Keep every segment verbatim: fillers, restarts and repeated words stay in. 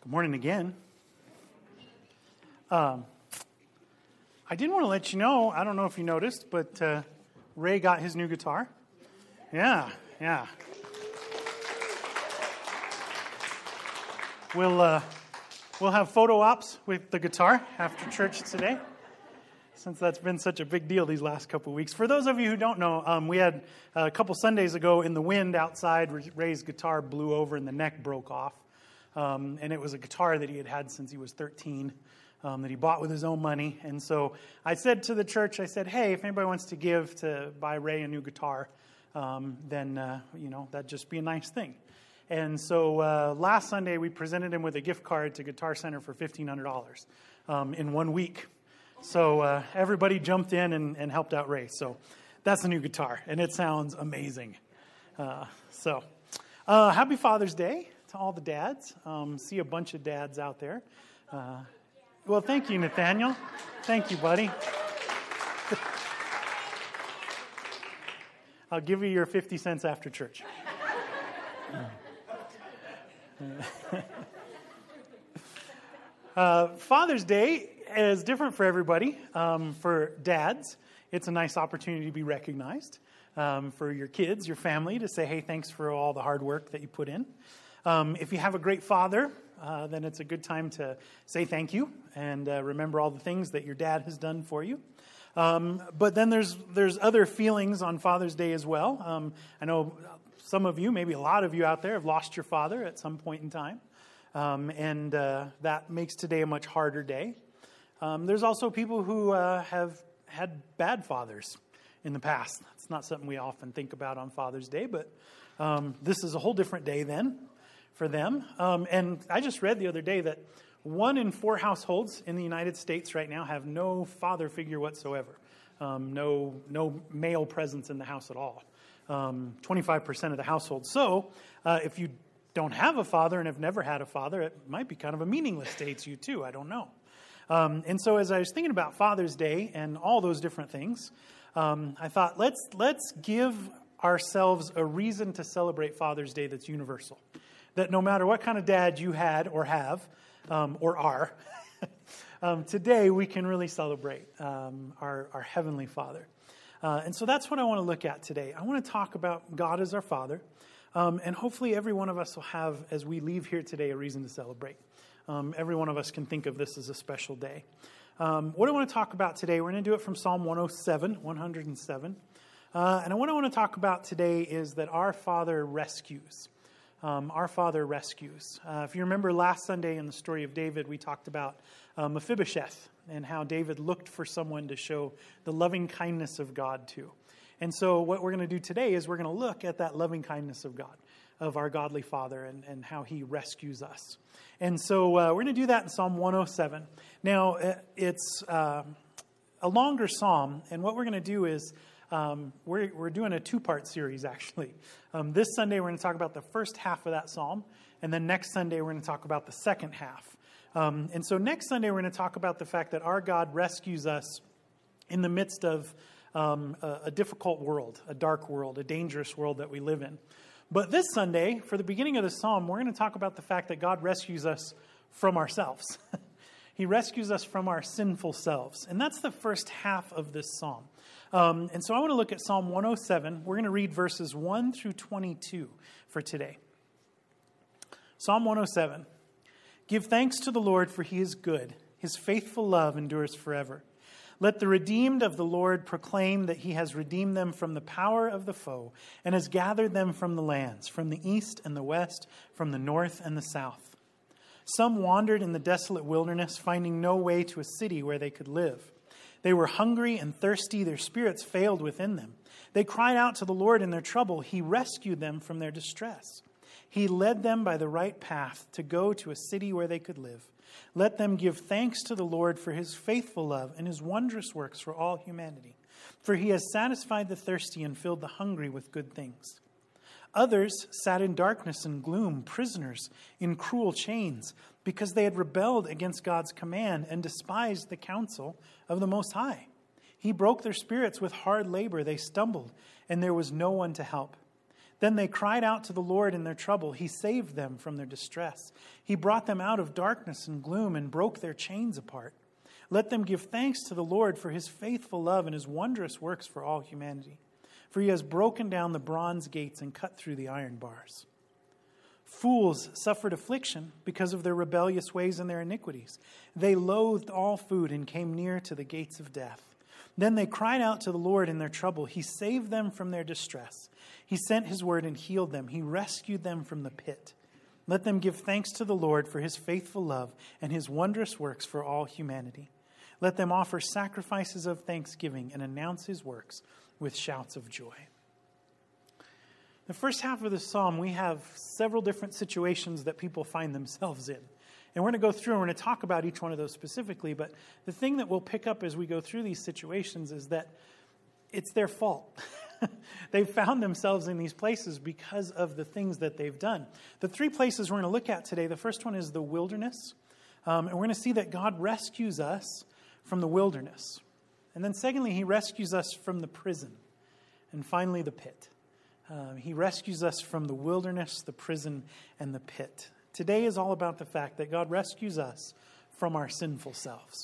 Good morning again. Um, I did want to let you know, I don't know if you noticed, but uh, Ray got his new guitar. Yeah, yeah. We'll, uh, we'll have photo ops with the guitar after church today, since that's been such a big deal these last couple of weeks. For those of you who don't know, um, we had uh, a couple Sundays ago in the wind outside, Ray's guitar blew over and the neck broke off. Um, and it was a guitar that he had had since he was thirteen, um, that he bought with his own money. And so I said to the church, I said, hey, if anybody wants to give to buy Ray a new guitar, um, then, uh, you know, that'd just be a nice thing. And so uh, last Sunday, we presented him with a gift card to Guitar Center for fifteen hundred dollars um, in one week. So uh, everybody jumped in and, and helped out Ray. So that's the new guitar, and it sounds amazing. Uh, so uh, happy Father's Day to all the dads. Um, see a bunch of dads out there. Uh, well, thank you, Nathaniel. Thank you, buddy. I'll give you your fifty cents after church. uh, Father's Day is different for everybody. Um, for dads, it's a nice opportunity to be recognized. Um, for your kids, your family, to say, hey, thanks for all the hard work that you put in. Um, if you have a great father, uh, then it's a good time to say thank you and uh, remember all the things that your dad has done for you. Um, but then there's there's other feelings on Father's Day as well. Um, I know some of you, maybe a lot of you out there, have lost your father at some point in time. Um, and uh, that makes today a much harder day. Um, there's also people who uh, have had bad fathers in the past. That's not something we often think about on Father's Day, but um, this is a whole different day then for them. Um, and I just read the other day that one in four households in the United States right now have no father figure whatsoever. Um, no no male presence in the house at all. Um, twenty-five percent of the households. So uh, if you don't have a father and have never had a father, it might be kind of a meaningless day to you too. I don't know. Um, and so as I was thinking about Father's Day and all those different things, um, I thought let's let's give ourselves a reason to celebrate Father's Day that's universal. That no matter what kind of dad you had or have um, or are, um, today we can really celebrate um, our, our Heavenly Father. Uh, and so that's what I want to look at today. I want to talk about God as our Father. Um, and hopefully every one of us will have, as we leave here today, a reason to celebrate. Um, every one of us can think of this as a special day. Um, what I want to talk about today, we're going to do it from Psalm one oh seven, one oh seven. Uh, and what I want to talk about today is that our Father rescues. Um, our Father rescues. Uh, if you remember last Sunday in the story of David, we talked about uh, Mephibosheth and how David looked for someone to show the loving kindness of God to. And so what we're going to do today is we're going to look at that loving kindness of God, of our godly Father, and, and how he rescues us. And so uh, we're going to do that in Psalm one oh seven. Now, it's uh, a longer psalm, and what we're going to do is Um, we're, we're doing a two-part series, actually. Um, this Sunday, we're going to talk about the first half of that psalm, and then next Sunday, we're going to talk about the second half. Um, and so next Sunday, we're going to talk about the fact that our God rescues us in the midst of um, a, a difficult world, a dark world, a dangerous world that we live in. But this Sunday, for the beginning of the psalm, we're going to talk about the fact that God rescues us from ourselves. He rescues us from our sinful selves. And that's the first half of this psalm. Um, and so I want to look at Psalm one oh seven. We're going to read verses one through twenty-two for today. Psalm one oh seven. Give thanks to the Lord, for he is good. His faithful love endures forever. Let the redeemed of the Lord proclaim that he has redeemed them from the power of the foe and has gathered them from the lands, from the east and the west, from the north and the south. Some wandered in the desolate wilderness, finding no way to a city where they could live. They were hungry and thirsty. Their spirits failed within them. They cried out to the Lord in their trouble. He rescued them from their distress. He led them by the right path to go to a city where they could live. Let them give thanks to the Lord for his faithful love and his wondrous works for all humanity. For he has satisfied the thirsty and filled the hungry with good things. Others sat in darkness and gloom, prisoners in cruel chains, because they had rebelled against God's command and despised the counsel of the Most High. He broke their spirits with hard labor. They stumbled, and there was no one to help. Then they cried out to the Lord in their trouble. He saved them from their distress. He brought them out of darkness and gloom and broke their chains apart. Let them give thanks to the Lord for his faithful love and his wondrous works for all humanity. For he has broken down the bronze gates and cut through the iron bars. Fools suffered affliction because of their rebellious ways and their iniquities. They loathed all food and came near to the gates of death. Then they cried out to the Lord in their trouble. He saved them from their distress. He sent his word and healed them. He rescued them from the pit. Let them give thanks to the Lord for his faithful love and his wondrous works for all humanity. Let them offer sacrifices of thanksgiving and announce his works with shouts of joy. The first half of the psalm, we have several different situations that people find themselves in. And we're going to go through and we're going to talk about each one of those specifically. But the thing that we'll pick up as we go through these situations is that it's their fault. They've found themselves in these places because of the things that they've done. The three places we're going to look at today, the first one is the wilderness. Um, and we're going to see that God rescues us from the wilderness. And then secondly, he rescues us from the prison. And finally, the pit. Um, he rescues us from the wilderness, the prison, and the pit. Today is all about the fact that God rescues us from our sinful selves.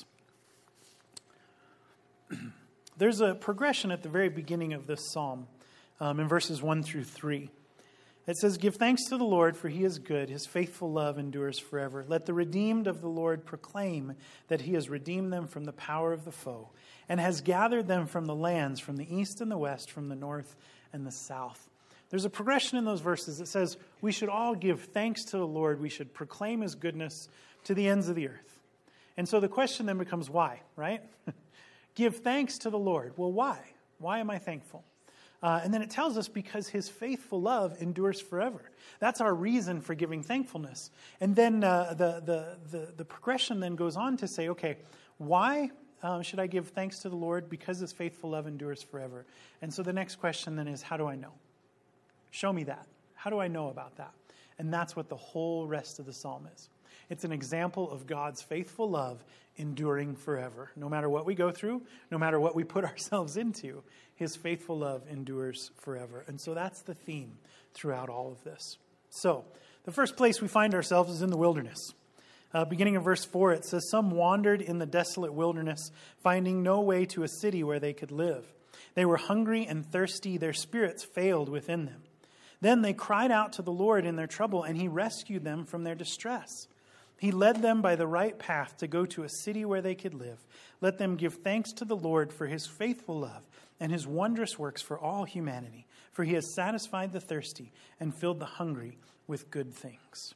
There's a progression at the very beginning of this psalm um, in verses one through three. It says, "Give thanks to the Lord, for he is good. His faithful love endures forever. Let the redeemed of the Lord proclaim that he has redeemed them from the power of the foe and has gathered them from the lands, from the east and the west, from the north and the south." There's a progression in those verses that says we should all give thanks to the Lord. We should proclaim his goodness to the ends of the earth. And so the question then becomes why, right? Give thanks to the Lord. Well, why? Why am I thankful? Uh, and then it tells us because his faithful love endures forever. That's our reason for giving thankfulness. And then uh, the, the, the, the progression then goes on to say, okay, why um, should I give thanks to the Lord? Because his faithful love endures forever. And so the next question then is, how do I know? Show me that. How do I know about that? And that's what the whole rest of the psalm is. It's an example of God's faithful love enduring forever. No matter what we go through, no matter what we put ourselves into, his faithful love endures forever. And so that's the theme throughout all of this. So, the first place we find ourselves is in the wilderness. Uh, beginning of verse four, it says, "Some wandered in the desolate wilderness, finding no way to a city where they could live. They were hungry and thirsty, their spirits failed within them. Then they cried out to the Lord in their trouble, and he rescued them from their distress. He led them by the right path to go to a city where they could live. Let them give thanks to the Lord for his faithful love and his wondrous works for all humanity. For he has satisfied the thirsty and filled the hungry with good things."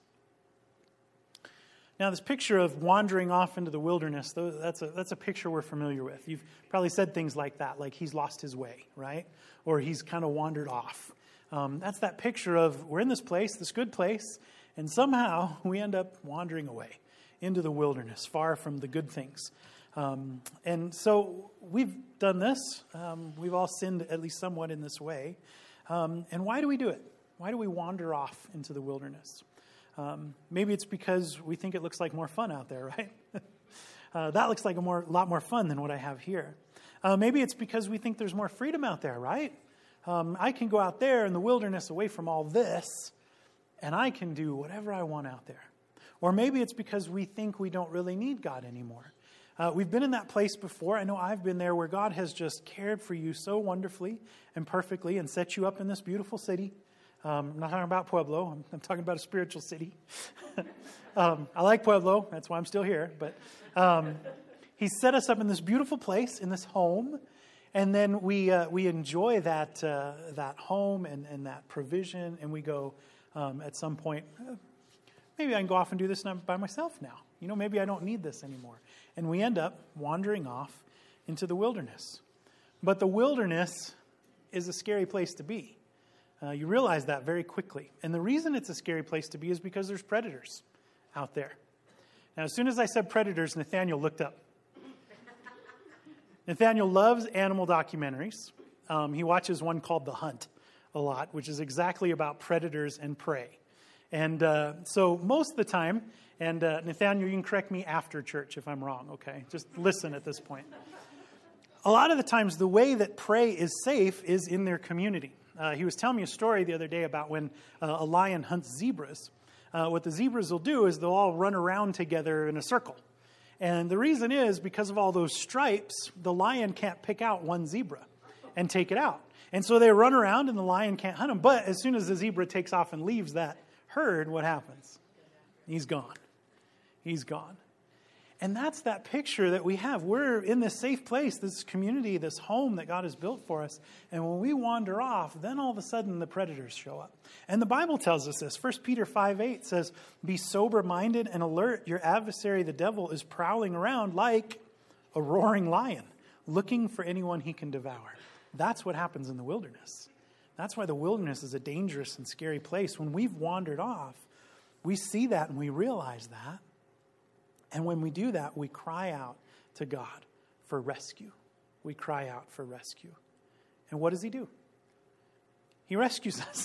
Now, this picture of wandering off into the wilderness, that's a, that's a picture we're familiar with. You've probably said things like that, like he's lost his way, right? Or he's kind of wandered off. Um, that's that picture of we're in this place, this good place, and somehow we end up wandering away into the wilderness, far from the good things. Um, and so we've done this. Um, we've all sinned at least somewhat in this way. Um, and why do we do it? Why do we wander off into the wilderness? Um, maybe it's because we think it looks like more fun out there, right? uh, that looks like a more, lot more fun than what I have here. Uh, maybe it's because we think there's more freedom out there, right? Um, I can go out there in the wilderness away from all this, and I can do whatever I want out there. Or maybe it's because we think we don't really need God anymore. Uh, we've been in that place before. I know I've been there where God has just cared for you so wonderfully and perfectly and set you up in this beautiful city. Um, I'm not talking about Pueblo. I'm, I'm talking about a spiritual city. um, I like Pueblo. That's why I'm still here. But um, he set us up in this beautiful place, in this home. And then we uh, we enjoy that uh, that home and, and that provision. And we go um, at some point, uh, maybe I can go off and do this by myself now. You know, maybe I don't need this anymore. And we end up wandering off into the wilderness. But the wilderness is a scary place to be. Uh, you realize that very quickly. And the reason it's a scary place to be is because there's predators out there. Now, as soon as I said predators, Nathaniel looked up. Nathaniel loves animal documentaries. Um, he watches one called The Hunt a lot, which is exactly about predators and prey. And uh, so most of the time, and uh, Nathaniel, you can correct me after church if I'm wrong, okay? Just listen at this point. A lot of the times, the way that prey is safe is in their community. Uh, he was telling me a story the other day about when uh, a lion hunts zebras. Uh, what the zebras will do is they'll all run around together in a circle. And the reason is because of all those stripes, the lion can't pick out one zebra and take it out. And so they run around and the lion can't hunt them. But as soon as the zebra takes off and leaves that herd, what happens? He's gone. He's gone. And that's that picture that we have. We're in this safe place, this community, this home that God has built for us. And when we wander off, then all of a sudden the predators show up. And the Bible tells us this. First Peter five eight says, "Be sober-minded and alert. Your adversary, the devil, is prowling around like a roaring lion, looking for anyone he can devour." That's what happens in the wilderness. That's why the wilderness is a dangerous and scary place. When we've wandered off, we see that and we realize that. And when we do that, we cry out to God for rescue. We cry out for rescue. And what does he do? He rescues us.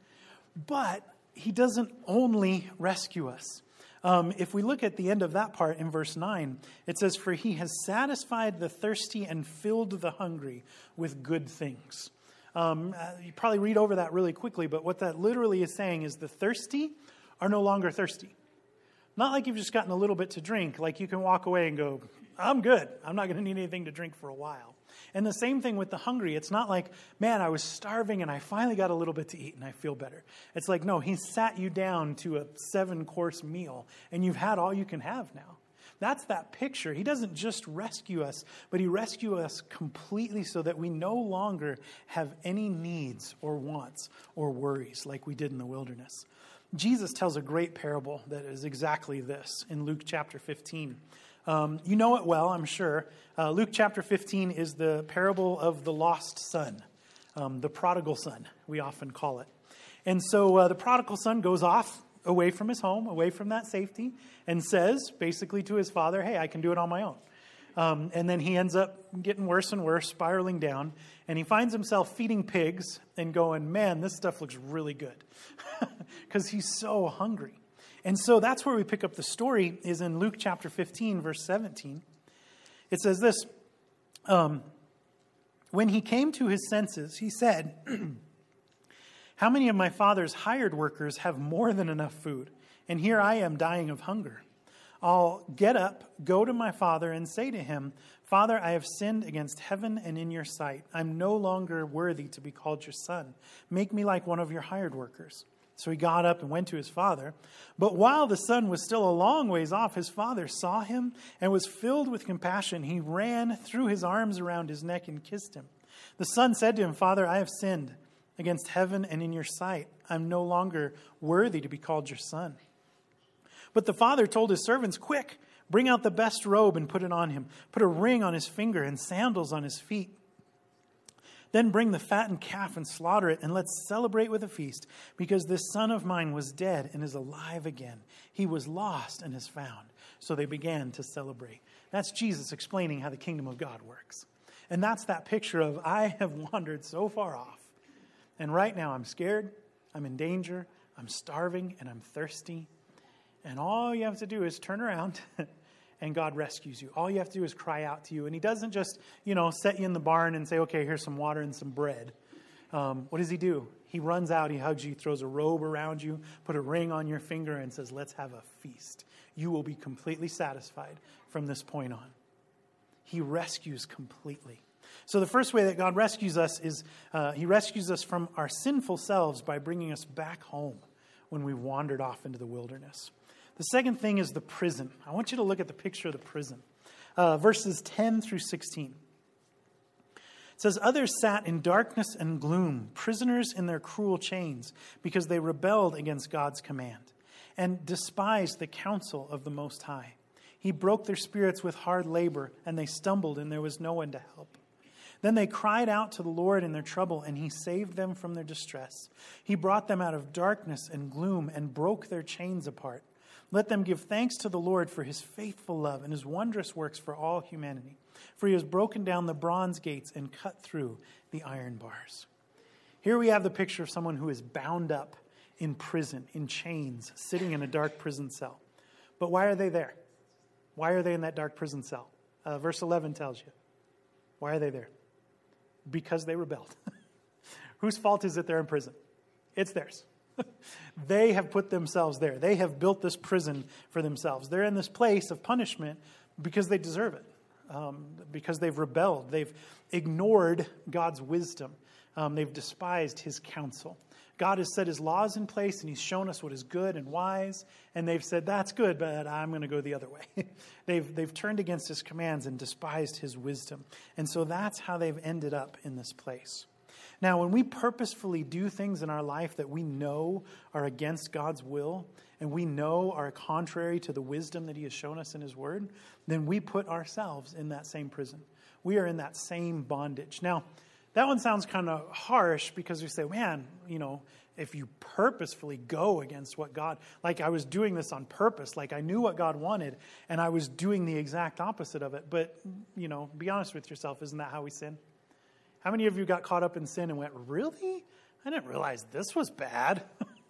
But he doesn't only rescue us. Um, if we look at the end of that part in verse nine, it says, "For he has satisfied the thirsty and filled the hungry with good things." Um, uh, you probably read over that really quickly, but what that literally is saying is the thirsty are no longer thirsty. Not like you've just gotten a little bit to drink, like you can walk away and go, "I'm good. I'm not going to need anything to drink for a while." And the same thing with the hungry. It's not like, man, I was starving and I finally got a little bit to eat and I feel better. It's like, no, he sat you down to a seven-course meal and you've had all you can have now. That's that picture. He doesn't just rescue us, but he rescues us completely so that we no longer have any needs or wants or worries like we did in the wilderness. Jesus tells a great parable that is exactly this in Luke chapter fifteen. Um, you know it well, I'm sure. Uh, Luke chapter fifteen is the parable of the lost son, um, the prodigal son, we often call it. And so uh, the prodigal son goes off away from his home, away from that safety, and says basically to his father, "Hey, I can do it on my own." Um, and then he ends up getting worse and worse, spiraling down. And he finds himself feeding pigs and going, "Man, this stuff looks really good." Because he's so hungry. And so that's where we pick up the story, is in Luke chapter fifteen, verse seventeen. It says this, um, "When he came to his senses, he said, 'How many of my father's hired workers have more than enough food? And here I am dying of hunger. I'll get up, go to my father, and say to him, Father, I have sinned against heaven and in your sight. I'm no longer worthy to be called your son. Make me like one of your hired workers.' So he got up and went to his father. But while the son was still a long ways off, his father saw him and was filled with compassion. He ran, threw his arms around his neck, and kissed him. The son said to him, Father, I have sinned against heaven and in your sight. I'm no longer worthy to be called your son. But the father told his servants, Quick, bring out the best robe and put it on him. Put a ring on his finger and sandals on his feet. Then bring the fattened calf and slaughter it, and let's celebrate with a feast, because this son of mine was dead and is alive again. He was lost and is found. So they began to celebrate." That's Jesus explaining how the kingdom of God works. And that's that picture of, I have wandered so far off. And right now I'm scared, I'm in danger, I'm starving, and I'm thirsty. And all you have to do is turn around and God rescues you. All you have to do is cry out to you. And he doesn't just, you know, set you in the barn and say, okay, here's some water and some bread. Um, what does he do? He runs out, he hugs you, throws a robe around you, put a ring on your finger, and says, let's have a feast. You will be completely satisfied from this point on. He rescues completely. So the first way that God rescues us is uh, he rescues us from our sinful selves by bringing us back home when we wandered off into the wilderness. The second thing is the prison. I want you to look at the picture of the prison. Uh, verses ten through sixteen. It says, Others sat in darkness and gloom, prisoners in their cruel chains, because they rebelled against God's command and despised the counsel of the Most High. He broke their spirits with hard labor, and they stumbled, and there was no one to help. Then they cried out to the Lord in their trouble, and he saved them from their distress. He brought them out of darkness and gloom and broke their chains apart. Let them give thanks to the Lord for his faithful love and his wondrous works for all humanity. For he has broken down the bronze gates and cut through the iron bars. Here we have the picture of someone who is bound up in prison, in chains, sitting in a dark prison cell. But why are they there? Why are they in that dark prison cell? Uh, verse eleven tells you. Why are they there? Because they rebelled. Whose fault is it they're in prison? It's theirs. They have put themselves there. They have built this prison for themselves. They're in this place of punishment because they deserve it, um, because they've rebelled. They've ignored God's wisdom. Um, they've despised his counsel. God has set his laws in place, and he's shown us what is good and wise. And they've said, that's good, but I'm going to go the other way. they've, they've turned against his commands and despised his wisdom. And so that's how they've ended up in this place. Now, when we purposefully do things in our life that we know are against God's will, and we know are contrary to the wisdom that he has shown us in his word, then we put ourselves in that same prison. We are in that same bondage. Now, that one sounds kind of harsh because we say, man, you know, if you purposefully go against what God, like I was doing this on purpose, like I knew what God wanted, and I was doing the exact opposite of it. But, you know, be honest with yourself, isn't that how we sin? How many of you got caught up in sin and went, really? I didn't realize this was bad.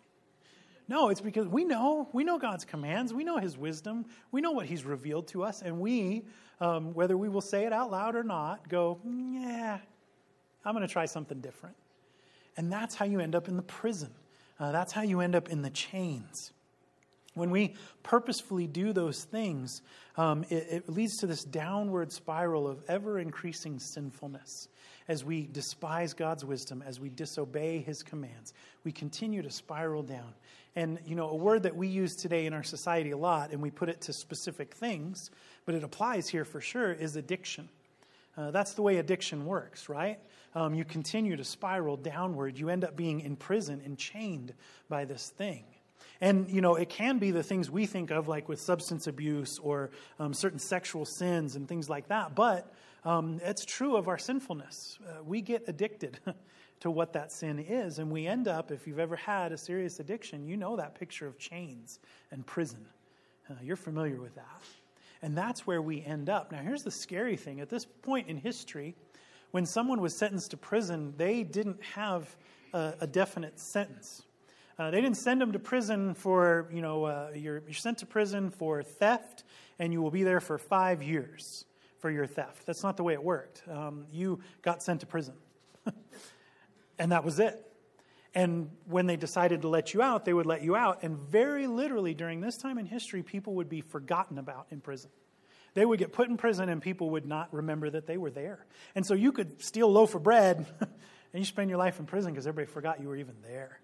No, it's because we know. We know God's commands. We know his wisdom. We know what he's revealed to us. And we, um, whether we will say it out loud or not, go, yeah, I'm going to try something different. And that's how you end up in the prison. Uh, that's how you end up in the chains. When we purposefully do those things, um, it, it leads to this downward spiral of ever-increasing sinfulness. As we despise God's wisdom, as we disobey his commands, we continue to spiral down. And, you know, a word that we use today in our society a lot, and we put it to specific things, but it applies here for sure, is addiction. Uh, that's the way addiction works, right? Um, you continue to spiral downward. You end up being in prison and chained by this thing. And, you know, it can be the things we think of, like with substance abuse or um, certain sexual sins and things like that. But um, it's true of our sinfulness. Uh, we get addicted to what that sin is. And we end up, if you've ever had a serious addiction, you know that picture of chains and prison. Uh, you're familiar with that. And that's where we end up. Now, here's the scary thing. At this point in history, when someone was sentenced to prison, they didn't have a, a definite sentence. Uh, they didn't send them to prison for, you know, uh, you're, you're sent to prison for theft, and you will be there for five years for your theft. That's not the way it worked. Um, you got sent to prison, and that was it. And when they decided to let you out, they would let you out. And very literally during this time in history, people would be forgotten about in prison. They would get put in prison, and people would not remember that they were there. And so you could steal a loaf of bread, and you spend your life in prison because everybody forgot you were even there.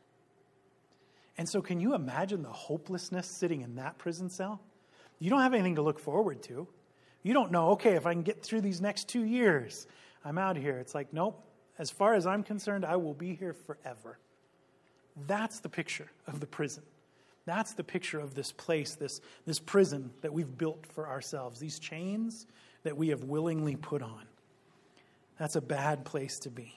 And so can you imagine the hopelessness sitting in that prison cell? You don't have anything to look forward to. You don't know, okay, if I can get through these next two years, I'm out of here. It's like, nope, as far as I'm concerned, I will be here forever. That's the picture of the prison. That's the picture of this place, this, this prison that we've built for ourselves, these chains that we have willingly put on. That's a bad place to be.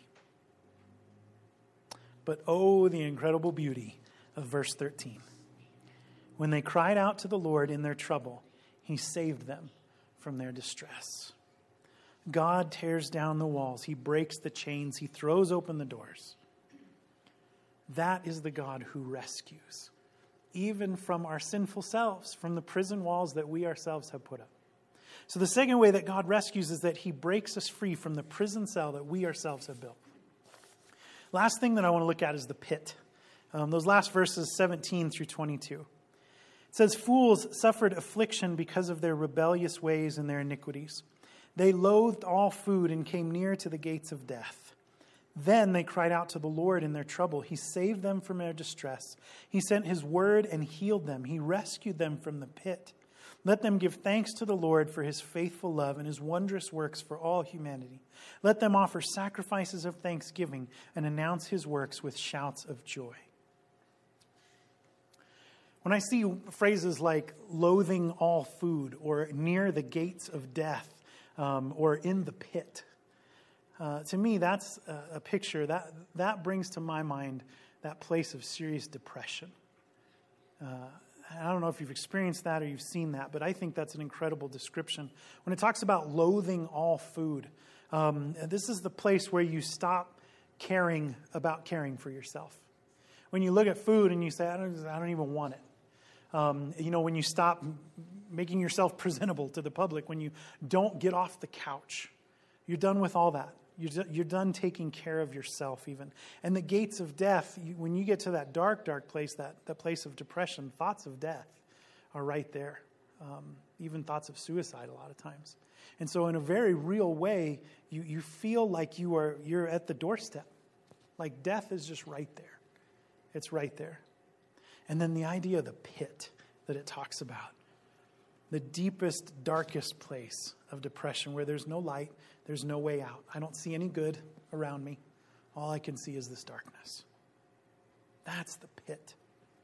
But oh, the incredible beauty of verse thirteen. When they cried out to the Lord in their trouble, he saved them from their distress. God tears down the walls. He breaks the chains. He throws open the doors. That is the God who rescues, even from our sinful selves, from the prison walls that we ourselves have put up. So the second way that God rescues is that he breaks us free from the prison cell that we ourselves have built. Last thing that I want to look at is the pit. Um, those last verses, seventeen through twenty-two. It says, fools suffered affliction because of their rebellious ways and their iniquities. They loathed all food and came near to the gates of death. Then they cried out to the Lord in their trouble. He saved them from their distress. He sent his word and healed them. He rescued them from the pit. Let them give thanks to the Lord for his faithful love and his wondrous works for all humanity. Let them offer sacrifices of thanksgiving and announce his works with shouts of joy. When I see phrases like loathing all food or near the gates of death um, or in the pit, uh, to me that's a, a picture that, that brings to my mind that place of serious depression. Uh, I don't know if you've experienced that or you've seen that, but I think that's an incredible description. When it talks about loathing all food, um, this is the place where you stop caring about caring for yourself. When you look at food and you say, I don't, I don't even want it. Um, you know, when you stop making yourself presentable to the public, when you don't get off the couch, you're done with all that. You're, you're done taking care of yourself even. And the gates of death, you, when you get to that dark, dark place, that, that place of depression, thoughts of death are right there. Um, even thoughts of suicide a lot of times. And so in a very real way, you, you feel like you are, you're at the doorstep. Like death is just right there. It's right there. And then the idea of the pit that it talks about. The deepest, darkest place of depression where there's no light, there's no way out. I don't see any good around me. All I can see is this darkness. That's the pit.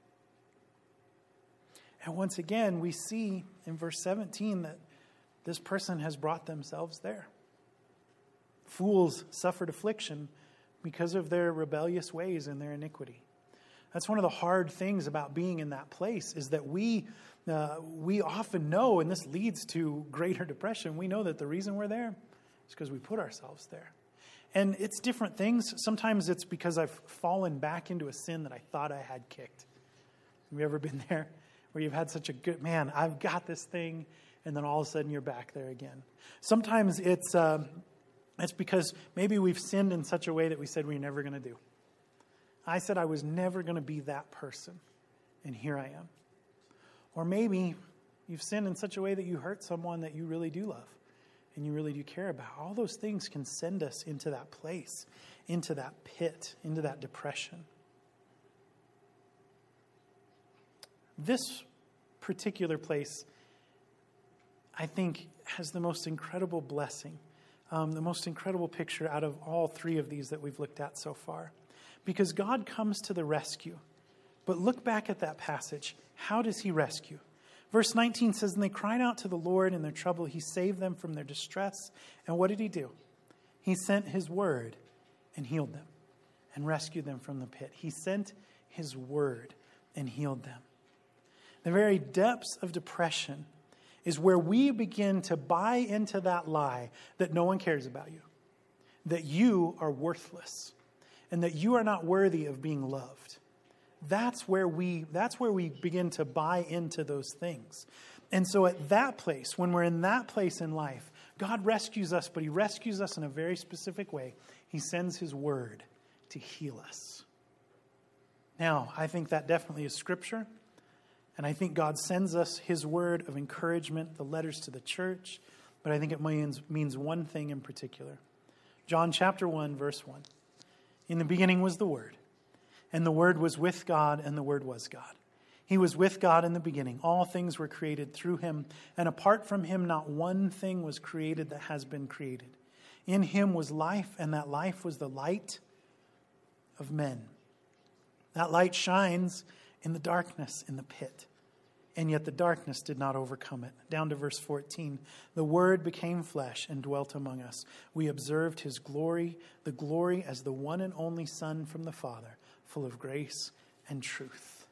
And once again, we see in verse seventeen that this person has brought themselves there. Fools suffered affliction because of their rebellious ways and their iniquity. That's one of the hard things about being in that place is that we uh, we often know, and this leads to greater depression, we know that the reason we're there is because we put ourselves there. And it's different things. Sometimes it's because I've fallen back into a sin that I thought I had kicked. Have you ever been there where you've had such a good, man, I've got this thing, and then all of a sudden you're back there again. Sometimes it's um, it's because maybe we've sinned in such a way that we said we we're never going to do. I said I was never going to be that person, and here I am. Or maybe you've sinned in such a way that you hurt someone that you really do love and you really do care about. All those things can send us into that place, into that pit, into that depression. This particular place, I think, has the most incredible blessing, um, the most incredible picture out of all three of these that we've looked at so far. Because God comes to the rescue. But look back at that passage. How does he rescue? Verse nineteen says, and they cried out to the Lord in their trouble. He saved them from their distress. And what did he do? He sent his word and healed them and rescued them from the pit. He sent his word and healed them. The very depths of depression is where we begin to buy into that lie that no one cares about you, that you are worthless, and that you are not worthy of being loved. That's where we that's where we begin to buy into those things. And so at that place, when we're in that place in life, God rescues us, but he rescues us in a very specific way. He sends his word to heal us. Now, I think that definitely is scripture. And I think God sends us his word of encouragement, the letters to the church. But I think it means, means one thing in particular. John chapter one, verse one. In the beginning was the Word, and the Word was with God, and the Word was God. He was with God in the beginning. All things were created through him, and apart from him, not one thing was created that has been created. In him was life, and that life was the light of men. That light shines in the darkness, in the pit, and yet the darkness did not overcome it. Down to verse fourteen. The Word became flesh and dwelt among us. We observed his glory, the glory as the one and only Son from the Father, full of grace and truth.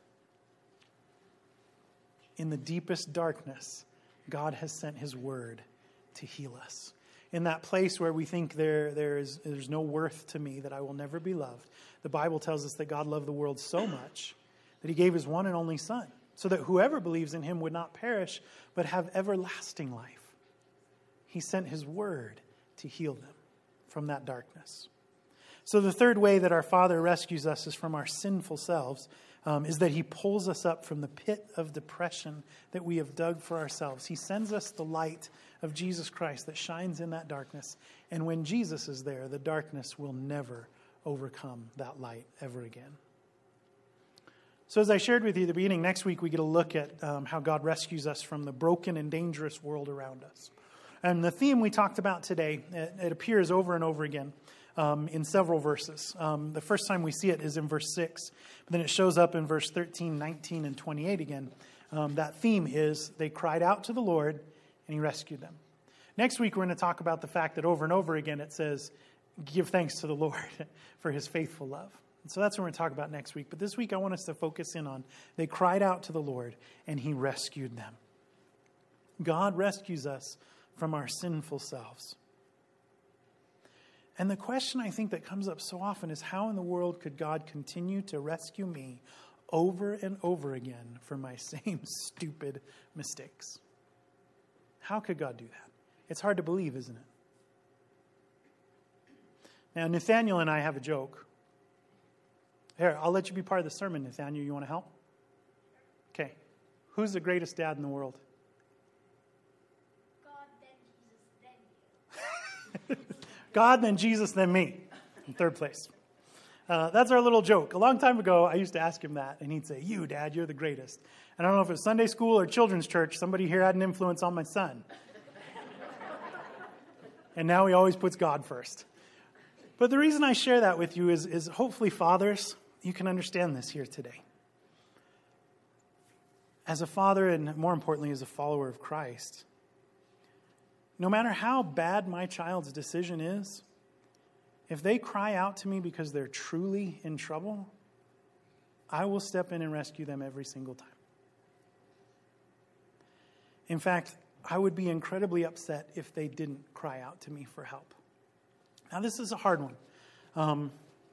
In the deepest darkness, God has sent his word to heal us. In that place where we think there, there is, there's no worth to me, that I will never be loved, the Bible tells us that God loved the world so much that he gave his one and only Son, so that whoever believes in him would not perish, but have everlasting life. He sent his word to heal them from that darkness. So the third way that our Father rescues us is from our sinful selves, um, is that he pulls us up from the pit of depression that we have dug for ourselves. He sends us the light of Jesus Christ that shines in that darkness. And when Jesus is there, the darkness will never overcome that light ever again. So as I shared with you at the beginning, next week we get a look at um, how God rescues us from the broken and dangerous world around us. And the theme we talked about today, it, it appears over and over again um, in several verses. Um, the first time we see it is in verse six, but then it shows up in verse thirteen, nineteen, and twenty-eight again. Um, that theme is they cried out to the Lord and he rescued them. Next week we're going to talk about the fact that over and over again it says, give thanks to the Lord for his faithful love. And so that's what we're going to talk about next week. But this week I want us to focus in on they cried out to the Lord and he rescued them. God rescues us from our sinful selves. And the question I think that comes up so often is, how in the world could God continue to rescue me over and over again for my same stupid mistakes? How could God do that? It's hard to believe, isn't it? Now, Nathaniel and I have a joke. Here, I'll let you be part of the sermon, Nathaniel. You want to help? Okay. Who's the greatest dad in the world? God, then Jesus, then you. God, then Jesus, then me. In third place. Uh, that's our little joke. A long time ago, I used to ask him that, and he'd say, you, Dad, you're the greatest. And I don't know if it was Sunday school or children's church, somebody here had an influence on my son. And now he always puts God first. But the reason I share that with you is, is hopefully, fathers, you can understand this here today. As a father, and more importantly, as a follower of Christ, no matter how bad my child's decision is, if they cry out to me because they're truly in trouble, I will step in and rescue them every single time. In fact, I would be incredibly upset if they didn't cry out to me for help. Now, this is a hard one. Um,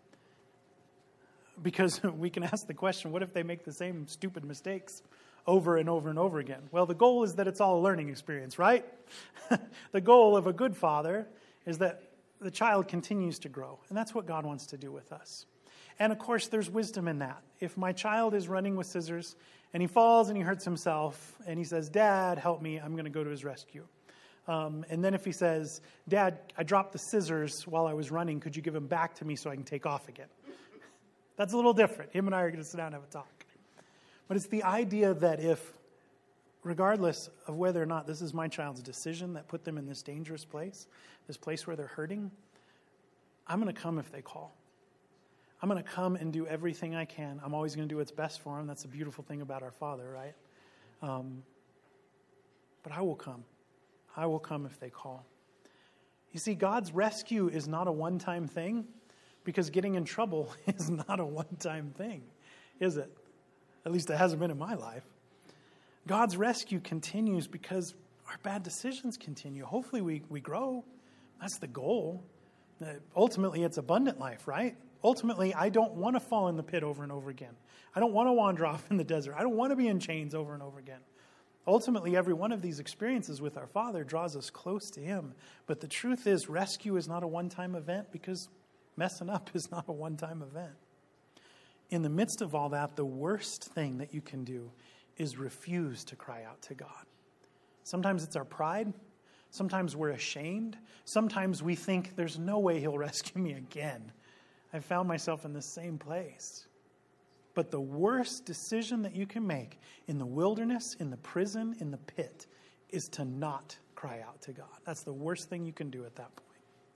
because we can ask the question, what if they make the same stupid mistakes over and over and over again? Well, the goal is that it's all a learning experience, right? The goal of a good father is that the child continues to grow. And that's what God wants to do with us. And of course, there's wisdom in that. If my child is running with scissors and he falls and he hurts himself and he says, Dad, help me, I'm going to go to his rescue. Um, and then if he says, Dad, I dropped the scissors while I was running, could you give them back to me so I can take off again? That's a little different. Him and I are going to sit down and have a talk. But it's the idea that if, regardless of whether or not this is my child's decision that put them in this dangerous place, this place where they're hurting, I'm going to come if they call. I'm going to come and do everything I can. I'm always going to do what's best for them. That's the beautiful thing about our Father, right? Um, but I will come. I will come if they call. You see, God's rescue is not a one-time thing because getting in trouble is not a one-time thing, is it? At least it hasn't been in my life. God's rescue continues because our bad decisions continue. Hopefully we, we grow. That's the goal. Uh, ultimately, it's abundant life, right? Ultimately, I don't want to fall in the pit over and over again. I don't want to wander off in the desert. I don't want to be in chains over and over again. Ultimately, every one of these experiences with our Father draws us close to Him. But the truth is, rescue is not a one-time event because messing up is not a one-time event. In the midst of all that, the worst thing that you can do is refuse to cry out to God. Sometimes it's our pride. Sometimes we're ashamed. Sometimes we think there's no way He'll rescue me again. I found myself in the same place. But the worst decision that you can make in the wilderness, in the prison, in the pit, is to not cry out to God. That's the worst thing you can do at that point.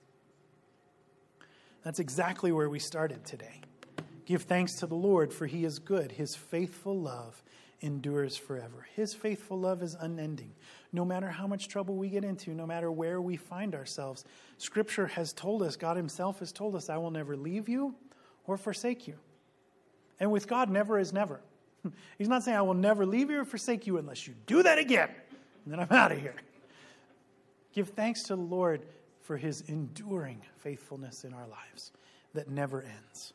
That's exactly where we started today. Give thanks to the Lord, for He is good. His faithful love endures forever. His faithful love is unending. No matter how much trouble we get into, no matter where we find ourselves, Scripture has told us, God Himself has told us, I will never leave you or forsake you. And with God, never is never. He's not saying, I will never leave you or forsake you unless you do that again. And then I'm out of here. Give thanks to the Lord for His enduring faithfulness in our lives that never ends.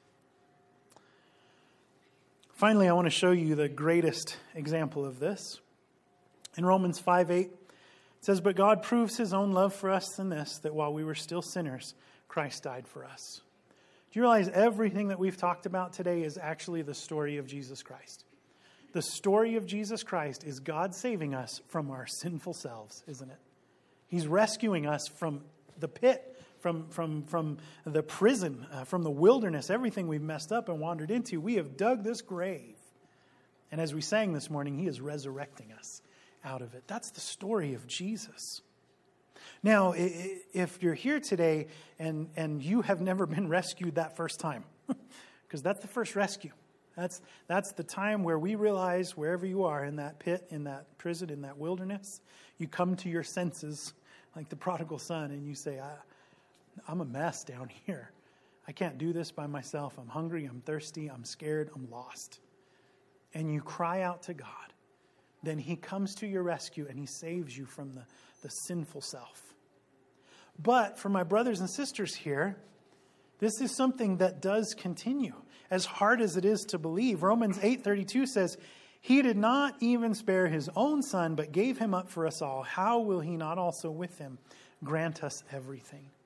Finally, I want to show you the greatest example of this. In Romans five eight, it says, But God proves His own love for us in this, that while we were still sinners, Christ died for us. Do you realize everything that we've talked about today is actually the story of Jesus Christ? The story of Jesus Christ is God saving us from our sinful selves, isn't it? He's rescuing us from the pit, from, from, from the prison, uh, from the wilderness, everything we've messed up and wandered into. We have dug this grave. And as we sang this morning, He is resurrecting us out of it. That's the story of Jesus. Now, if you're here today and, and you have never been rescued that first time, because that's the first rescue. That's, that's the time where we realize wherever you are in that pit, in that prison, in that wilderness, you come to your senses like the prodigal son and you say, I, I'm a mess down here. I can't do this by myself. I'm hungry, I'm thirsty, I'm scared, I'm lost. And you cry out to God. Then He comes to your rescue and He saves you from the, the sinful self. But for my brothers and sisters here, this is something that does continue. As hard as it is to believe, Romans eight thirty-two says, He did not even spare His own Son, but gave Him up for us all. How will He not also with Him grant us everything?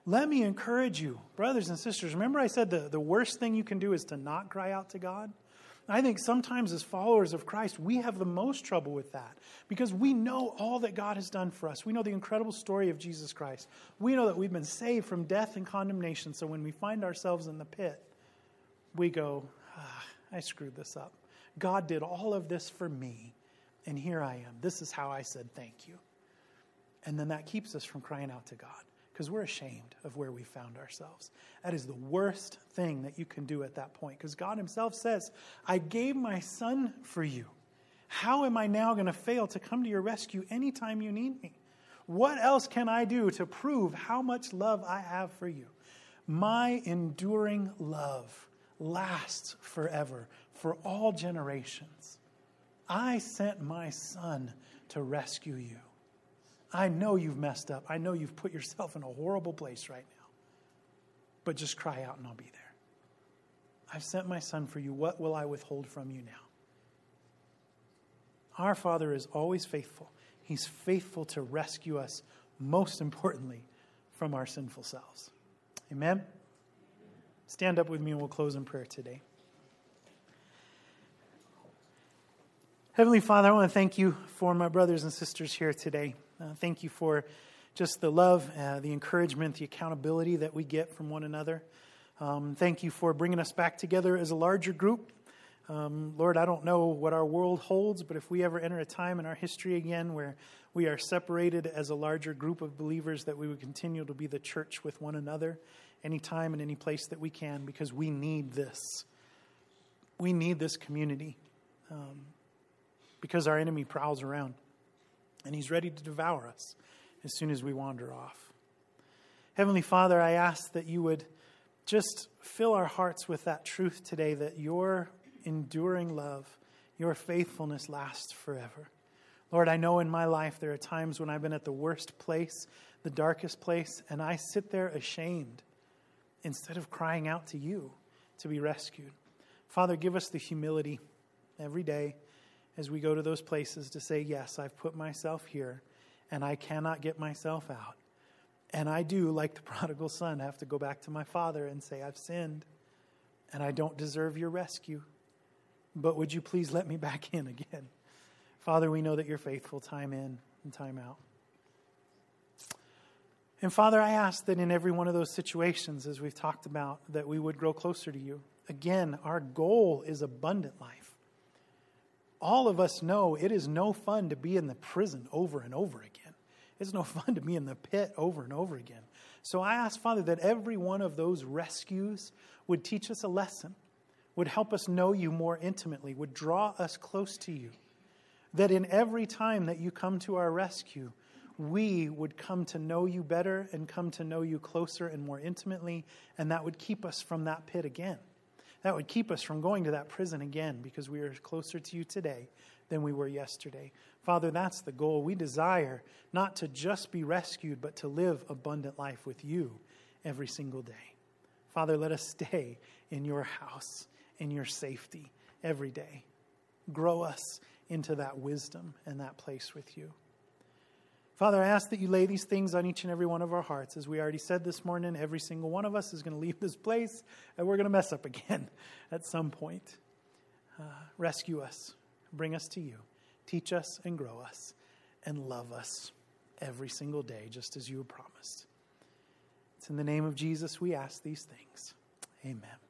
Let me encourage you, brothers and sisters. Remember I said the, the worst thing you can do is to not cry out to God? I think sometimes as followers of Christ, we have the most trouble with that because we know all that God has done for us. We know the incredible story of Jesus Christ. We know that we've been saved from death and condemnation. So when we find ourselves in the pit, we go, ah, I screwed this up. God did all of this for me, and here I am. This is how I said thank you. And then that keeps us from crying out to God because we're ashamed of where we found ourselves. That is the worst thing that you can do at that point because God himself says, I gave my son for you. How am I now going to fail to come to your rescue anytime you need me? What else can I do to prove how much love I have for you? My enduring love lasts forever, for all generations. I sent my son to rescue you. I know you've messed up. I know you've put yourself in a horrible place right now. But just cry out and I'll be there. I've sent my son for you. What will I withhold from you now? Our Father is always faithful. He's faithful to rescue us, most importantly, from our sinful selves. Amen? Stand up with me and we'll close in prayer today. Heavenly Father, I want to thank you for my brothers and sisters here today. Uh, thank you for just the love, uh, the encouragement, the accountability that we get from one another. Um, thank you for bringing us back together as a larger group. Um, Lord, I don't know what our world holds, but if we ever enter a time in our history again where we are separated as a larger group of believers, that we would continue to be the church with one another anytime and any place that we can, because we need this. We need this community um, because our enemy prowls around. And he's ready to devour us as soon as we wander off. Heavenly Father, I ask that you would just fill our hearts with that truth today, that your enduring love, your faithfulness lasts forever. Lord, I know in my life there are times when I've been at the worst place, the darkest place, and I sit there ashamed instead of crying out to you to be rescued. Father, give us the humility every day as we go to those places to say, yes, I've put myself here and I cannot get myself out. And I do, like the prodigal son, have to go back to my father and say, I've sinned and I don't deserve your rescue. But would you please let me back in again? Father, we know that you're faithful time in and time out. And Father, I ask that in every one of those situations, as we've talked about, that we would grow closer to you. Again, our goal is abundant life. All of us know it is no fun to be in the prison over and over again. It's no fun to be in the pit over and over again. So I ask, Father, that every one of those rescues would teach us a lesson, would help us know you more intimately, would draw us close to you. That in every time that you come to our rescue, we would come to know you better and come to know you closer and more intimately, and that would keep us from that pit again. That would keep us from going to that prison again because we are closer to you today than we were yesterday. Father, that's the goal. We desire not to just be rescued, but to live abundant life with you every single day. Father, let us stay in your house, in your safety every day. Grow us into that wisdom and that place with you. Father, I ask that you lay these things on each and every one of our hearts. As we already said this morning, every single one of us is going to leave this place and we're going to mess up again at some point. Uh, rescue us. Bring us to you. Teach us and grow us and love us every single day, just as you have promised. It's in the name of Jesus we ask these things. Amen.